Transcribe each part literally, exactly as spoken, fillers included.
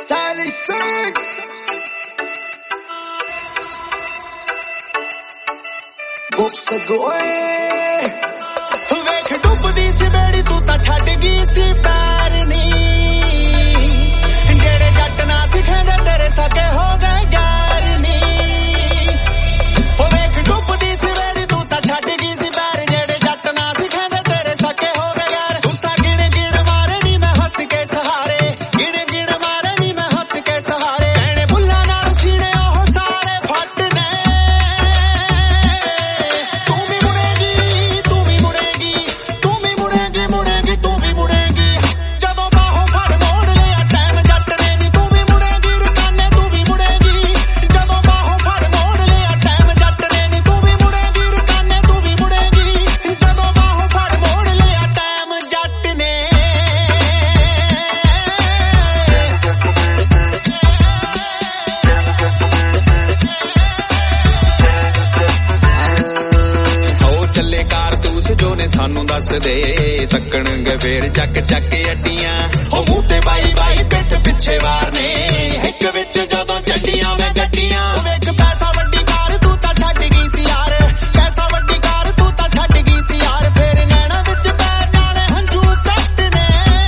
Stylish Six Books Agoy ਵੇਖ ਡੁੱਬਦੀ ਸੀ ਬੇੜੀ ਤੂੰ ਤਾਂ ਛੱਡ ਗਈ ਸੀ ਪੈਰ ਨੀ ਜਿਹੜੇ ਜੱਟ ਨਾ ਸਿਖਾਂਦੇ ਤੇਰੇ ਸਕੇ ਹੋ ਗਏ ਗੈਰ ਨੀ ਉਹ ਵੇਖ ਡੁੱਬਦੀ ਸੀ ਬੇੜੀ ਤੂੰ ਤਾਂ ਛੱਡ ਗਈ ਸੀ ਪੈਰ ਜਿਹੜੇ ਜੱਟ ਨਾ ਸਿਖਾਂਦੇ ਤੇਰੇ ਸਕੇ ਹੋ ਗਏ ਗੈਰ ਤੂੰ ਤਾਂ ਗਿਣ ਗਿਣ ਮਾਰੇ ਨੀ ਮੈਂ ਹੱਸ ਕੇ ਸਹਾਰੇ ਗਿਣ ਗਿਣ ਮਾਰੇ ਨੀ ਮੈਂ ਹੱਸ ਕੇ ਸਹਾਰੇ ਕਹਿਣੇ ਬੁੱਲਾਂ ਨਾਲ ਸੀਨੇ ਉਹ ਸਾਰੇ ਫੱਟ ਨੇ ਤੂੰ ਵੀ ਮੁੜੇਗੀ ਤੂੰ ਵੀ ਮੁੜੇਗੀ ਤੂੰ ਵੀ ਮੁੜੇਗੀ ਮੁੜੇਗੀ ਤੂੰ ਵੀ ਮੁੜੇਗੀ ਜਦੋਂ ਬਾਹੋਂ ਫੜ ਮੋੜ ਲਿਆ ਟਾਈਮ ਜੱਟ ਨੇ ਨੀ ਤੂੰ ਵੀ ਮੁੜੇਗੀ ਰਕਾਨੇ ਤੂੰ ਵੀ ਮੁੜੇਗੀ ਜਦੋਂ ਬਾਹੋਂ ਫੜ ਮੋੜ ਲਿਆ ਟਾਈਮ ਜੱਟ ਨੇ ਨੀ ਤੂੰ ਵੀ ਮੁੜੇਗੀ ਰਕਾਨੇ ਤੂੰ ਵੀ ਮੁੜੇਗੀ ਜਦੋਂ ਬਾਹੋਂ ਫੜ ਮੋੜ ਲਿਆ ਟਾਈਮ ਜੱਟ ਨੇ ਹੋ ਚੱਲੇ ਕਾਰਤੂਸ ਜੋ ਨੇ ਸਾਨੂੰ ਦੱਸ ਦੇ ਤੱਕਣਗੇ ਫੇਰ ਚੱਕ ਚੱਕ ਅੱਡੀਆਂ ਉਹ ਮੂੰਹ ਤੇ ਬਾਈ ਬਾਈ ਪਿੱਠ ਪਿੱਛੇ ਵਾਰ ਨੇ ਇੱਕ ਵਿੱਚ ਜਦੋਂ ਚੱਡੀਆਂ ਮੈਂ ਗੱਡੀਆਂ ਵੇਖ ਪੈਸਾ ਵੱਡੀ ਕਾਰ ਤੂੰ ਤਾਂ ਛੱਡ ਗਈ ਸੀ ਯਾਰ ਪੈਸਾ ਵੱਡੀ ਕਾਰ ਤੂੰ ਤਾਂ ਛੱਡ ਗਈ ਸੀ ਯਾਰ ਫੇਰ ਨੈਣਾ ਵਿੱਚ ਪੈ ਜਾਣੇ ਹੰਝੂ ਕੱਟ ਨੇ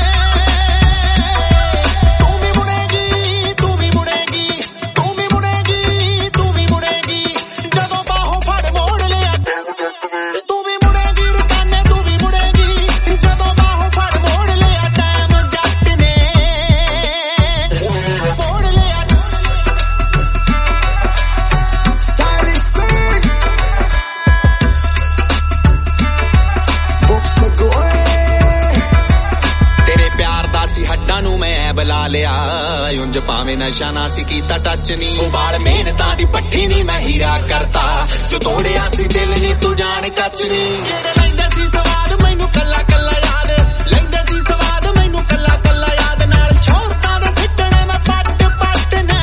ਤੂੰ ਵੀ ਮੁੜੇਗੀ ਤੂੰ ਵੀ ਮੁੜੇਗੀ ਤੂੰ ਵੀ ਮੁੜੇਗੀ ਤੂੰ ਵੀ ਮੁੜੇਗੀ ਜਦੋਂ ਬਾਹੋਂ ਫੜ ਮੋੜ ਲਿਆ ਤੂੰ ਵੀ ਮੁੜੇਗੀ ਰਕਾਨੇ ਤੂੰ ਵੀ ਮੁੜੇਗੀ ਜਦੋਂ ਬਾਹੋਂ ਫੜ ਮੋੜ ਲਿਆ ਟਾਈਮ ਜੱਟ ਨੇ ਮੋੜ ਲਿਆ Stylish Six Books Agoy ਤੇਰੇ ਪਿਆਰ ਦਾ ਸੀ ਹੱਡਾਂ ਨੂੰ ਮੈਂ ਬੁਲਾ ਲਿਆ ਉਂਝ ਭਾਵੇਂ ਨਸ਼ਾ ਨਾ ਸੀ ਕੀਤਾ ਟੱਚ ਨਹੀਂ ਉਹ ਵਾਲ ਮਿਹਨਤਾਂ ਦੀ ਪੱਠੀ ਨਹੀਂ ਮੈਂ ਹੀਰਾ ਕਰਤਾ ਜੋ ਤੋੜਿਆ ਸੀ ਦਿਲ ਨਹੀਂ ਤੂੰ ਜਾਣ ਕੱਚ ਨਹੀਂ ਜਿਹੜੇ ਲੈਂਦੇ ਸੀ ਸਵਾਦ ਮੈਨੂੰ ਕੱਲਾ ਕੱਲਾ ਯਾਦ ਲੈਂਦੇ ਸੀ ਸਵਾਦ ਮੈਨੂੰ ਕੱਲਾ ਕੱਲਾ ਯਾਦ ਨਾਲ ਛੋੜਤਾਂ ਦੇ ਸਿੱਟਣੇ ਮੈਂ ਪੱਟ ਪੱਟ ਨੇ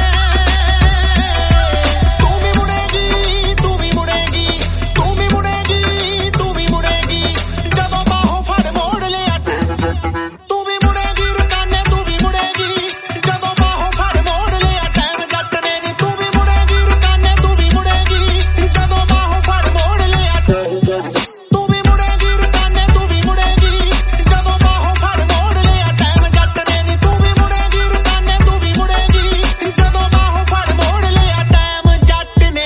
ਤੂੰ ਵੀ ਮੁੜੇਗੀ ਤੂੰ ਵੀ ਮੁੜੇਗੀ ਤੂੰ ਵੀ ਮੁੜੇਗੀ ਤੂੰ ਵੀ ਮੁੜੇਗੀ ਜਦੋਂ ਬਾਹੋਂ ਫੜ ਮੋੜ ਲਿਆ ਤੂੰ ਵੀ ਮੁੜੇਗੀ ਰਕਾਨੇ ਤੂੰ ਵੀ ਮੁੜੇਗੀ ਜਦੋਂ ਬਾਹੋਂ ਫੜ ਮੋੜ ਲਿਆ ਟਾਈਮ ਜੱਟ ਨੇ ਨੀ ਤੂੰ ਵੀ ਮੁੜੇਗੀ ਰਕਾਨੇ ਤੂੰ ਵੀ ਮੁੜੇਗੀ ਜਦੋਂ ਬਾਹੋਂ ਫੜ ਮੋੜ ਲਿਆ ਤੂੰ ਵੀ ਮੁੜੇਗੀ ਰਕਾਨੇ ਤੂੰ ਵੀ ਮੁੜੇਗੀ ਜਦੋਂ ਬਾਹੋਂ ਫੜ ਮੋੜ ਲਿਆ ਟਾਈਮ ਜੱਟ ਨੇ ਨੀ ਤੂੰ ਵੀ ਮੁੜੇਗੀ ਰਕਾਨੇ ਤੂੰ ਵੀ ਮੁੜੇਗੀ ਜਦੋਂ ਬਾਹੋਂ ਫੜ ਮੋੜ ਲਿਆ ਟਾਈਮ ਜੱਟ ਨੇ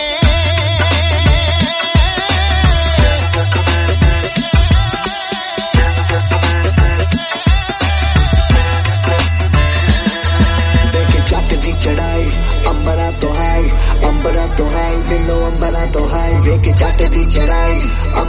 देखे जट दी चढ़ाई अंबरा तो हाई अंबरा तो हाई दिलो अंबरा तो हाई वेख जट दी चढ़ाई